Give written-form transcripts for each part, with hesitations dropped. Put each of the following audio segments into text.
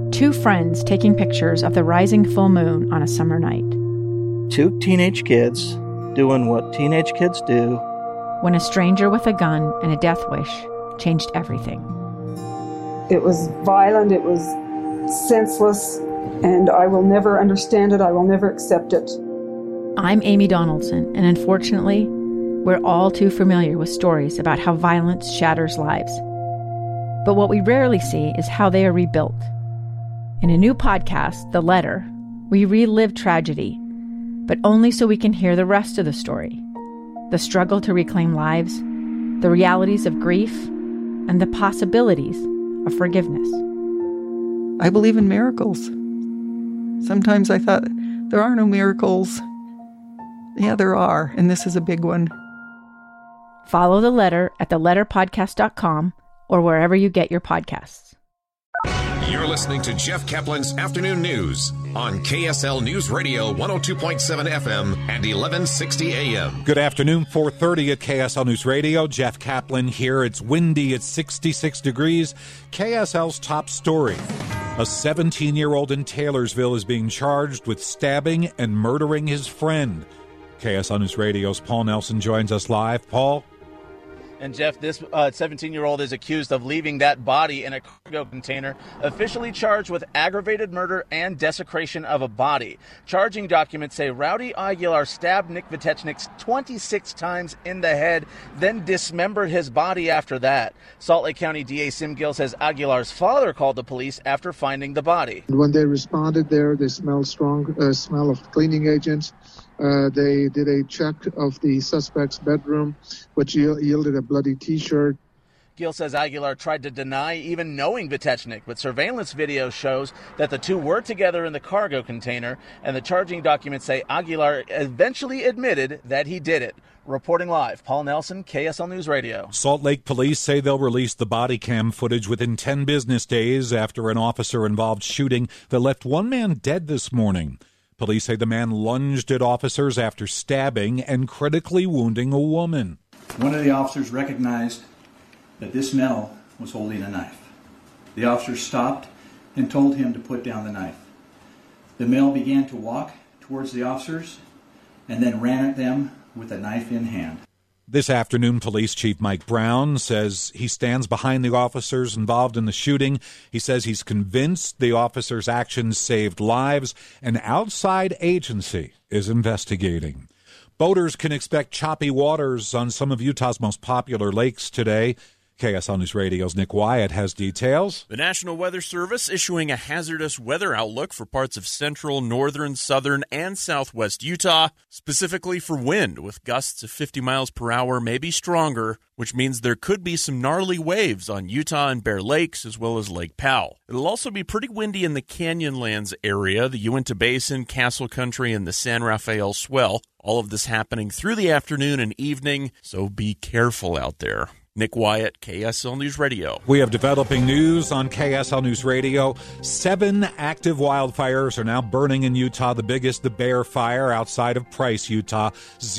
Two friends taking pictures of the rising full moon on a summer night. Two teenage kids doing what teenage kids do. When a stranger with a gun and a death wish changed everything. It was violent, it was senseless, and I will never understand it, I will never accept it. I'm Amy Donaldson, and unfortunately, we're all too familiar with stories about how violence shatters lives. But what we rarely see is how they are rebuilt. In a new podcast, The Letter, we relive tragedy, but only so we can hear the rest of the story. The struggle to reclaim lives, the realities of grief, and the possibilities of forgiveness. I believe in miracles. Sometimes I thought, there are no miracles. Yeah, there are, and this is a big one. Follow The Letter at theletterpodcast.com or wherever you get your podcasts. You're listening to Jeff Kaplan's Afternoon News on KSL News Radio 102.7 FM and 1160 AM. Good afternoon, 4:30 at KSL News Radio. Jeff Kaplan here. It's windy. It's 66 degrees. KSL's top story. A 17-year-old in Taylorsville is being charged with stabbing and murdering his friend. KSL News Radio's Paul Nelson joins us live. Paul? And Jeff, this 17-year-old is accused of leaving that body in a cargo container, officially charged with aggravated murder and desecration of a body. Charging documents say Rowdy Aguilar stabbed Nick Vitechnik 26 times in the head, then dismembered his body after that. Salt Lake County DA Sim Gill says Aguilar's father called the police after finding the body. When they responded there, they smelled strong smell of cleaning agents. They did a check of the suspect's bedroom, which yielded a bloody T-shirt. Gill says Aguilar tried to deny even knowing Vitechnik, but surveillance video shows that the two were together in the cargo container, and the charging documents say Aguilar eventually admitted that he did it. Reporting live, Paul Nelson, KSL News Radio. Salt Lake police say they'll release the body cam footage within 10 business days after an officer-involved shooting that left one man dead this morning. Police say the man lunged at officers after stabbing and critically wounding a woman. One of the officers recognized that this male was holding a knife. The officer stopped and told him to put down the knife. The male began to walk towards the officers and then ran at them with a knife in hand. This afternoon, Police Chief Mike Brown says he stands behind the officers involved in the shooting. He says he's convinced the officers' actions saved lives. An outside agency is investigating. Boaters can expect choppy waters on some of Utah's most popular lakes today. KSL News Radio's Nick Wyatt has details. The National Weather Service issuing a hazardous weather outlook for parts of central, northern, southern, and southwest Utah, specifically for wind, with gusts of 50 miles per hour, maybe stronger, which means there could be some gnarly waves on Utah and Bear Lakes, as well as Lake Powell. It'll also be pretty windy in the Canyonlands area, the Uinta Basin, Castle Country, and the San Rafael Swell. All of this happening through the afternoon and evening, so be careful out there. Nick Wyatt, KSL News Radio. We have developing news on KSL News Radio. 7 active wildfires are now burning in Utah, the biggest, the Bear Fire, outside of Price, Utah.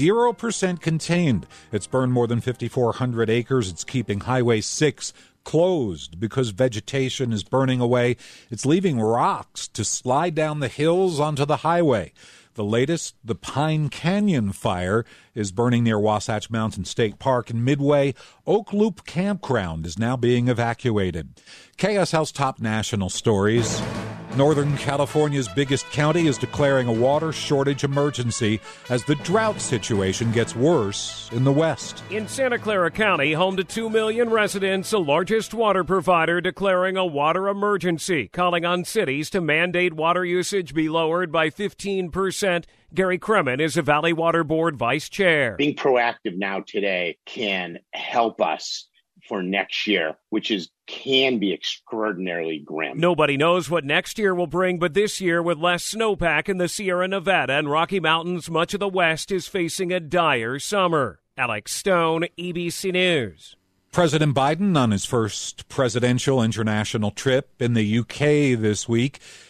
0% contained. It's burned more than 5,400 acres. It's keeping Highway 6 closed because vegetation is burning away. It's leaving rocks to slide down the hills onto the highway. The latest, the Pine Canyon Fire, is burning near Wasatch Mountain State Park in Midway. Oak Loop Campground is now being evacuated. KSL's top national stories. Northern California's biggest county is declaring a water shortage emergency as the drought situation gets worse in the west. In Santa Clara County, home to 2 million residents, the largest water provider declaring a water emergency, calling on cities to mandate water usage be lowered by 15%. Gary Kremen is a Valley Water Board vice chair. Being proactive now today can help us for next year, which can be extraordinarily grim. Nobody knows what next year will bring, but this year, with less snowpack in the Sierra Nevada and Rocky Mountains, much of the West is facing a dire summer. Alex Stone, ABC News. President Biden on his first presidential international trip in the UK this week.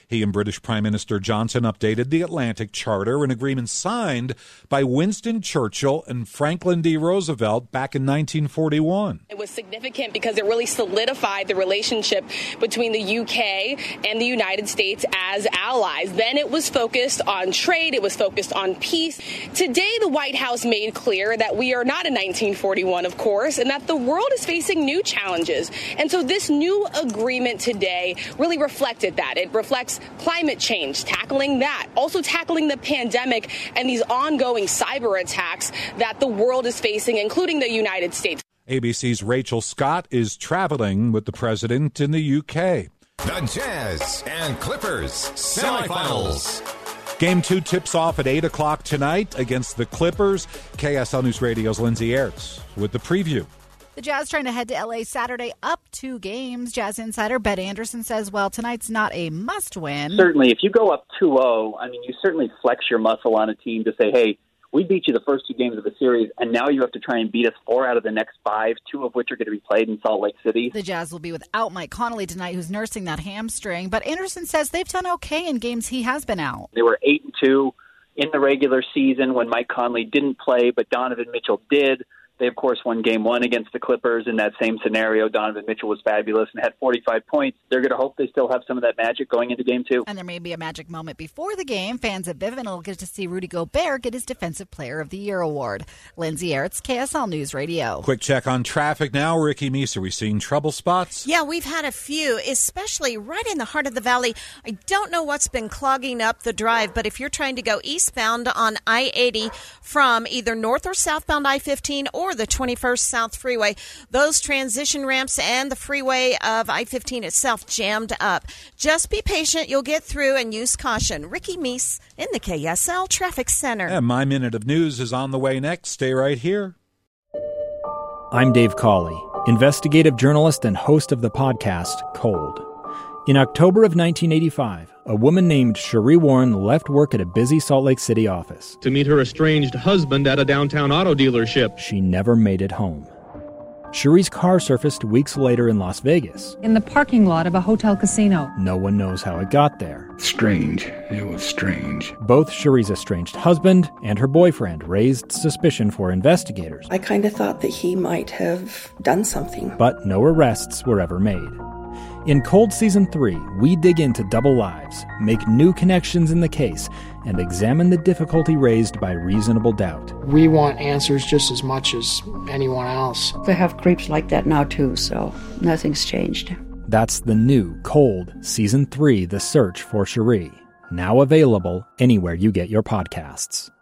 He and British Prime Minister Johnson updated the Atlantic Charter, an agreement signed by Winston Churchill and Franklin D. Roosevelt back in 1941. It was significant because it really solidified the relationship between the UK and the United States as allies. Then it was focused on trade. It was focused on peace. Today, the White House made clear that we are not in 1941, of course, and that the world is facing new challenges. And so this new agreement today really reflected that. It reflects climate change, tackling that, also tackling the pandemic and these ongoing cyber attacks that the world is facing, including the United States. ABC's Rachel Scott is traveling with the president in the UK. The Jazz and Clippers semifinals. Game 2 tips off at 8 o'clock tonight against the Clippers. KSL News Radio's Lindsay Aerts with the preview. The Jazz trying to head to L.A. Saturday up 2 games. Jazz insider Bet Anderson says, well, tonight's not a must-win. Certainly, if you go up 2-0, I mean, you certainly flex your muscle on a team to say, hey, we beat you the first 2 games of the series, and now you have to try and beat us 4 out of the next 5, 2 of which are going to be played in Salt Lake City. The Jazz will be without Mike Conley tonight, who's nursing that hamstring. But Anderson says they've done okay in games he has been out. They were 8-2 in the regular season when Mike Conley didn't play, but Donovan Mitchell did. They, of course, won Game 1 against the Clippers in that same scenario. Donovan Mitchell was fabulous and had 45 points. They're going to hope they still have some of that magic going into Game 2. And there may be a magic moment before the game. Fans at Vivint will get to see Rudy Gobert get his Defensive Player of the Year award. Lindsay Aerts, KSL News Radio. Quick check on traffic now. Ricky Meese, are we seeing trouble spots? Yeah, we've had a few, especially right in the heart of the valley. I don't know what's been clogging up the drive, but if you're trying to go eastbound on I-80 from either north or southbound I-15 or the 21st South Freeway, those transition ramps and the freeway of I-15 itself jammed up. Just be patient. You'll get through and use caution. Ricky Meese in the KSL Traffic Center. And my Minute of News is on the way next. Stay right here. I'm Dave Cawley, investigative journalist and host of the podcast Cold. In October of 1985, a woman named Cherie Warren left work at a busy Salt Lake City office to meet her estranged husband at a downtown auto dealership. She never made it home. Cherie's car surfaced weeks later in Las Vegas. In the parking lot of a hotel casino. No one knows how it got there. Strange. It was strange. Both Cherie's estranged husband and her boyfriend raised suspicion for investigators. I kind of thought that he might have done something. But no arrests were ever made. In Cold Season 3, we dig into double lives, make new connections in the case, and examine the difficulty raised by reasonable doubt. We want answers just as much as anyone else. They have creeps like that now too, so nothing's changed. That's the new Cold Season 3, The Search for Cherie. Now available anywhere you get your podcasts.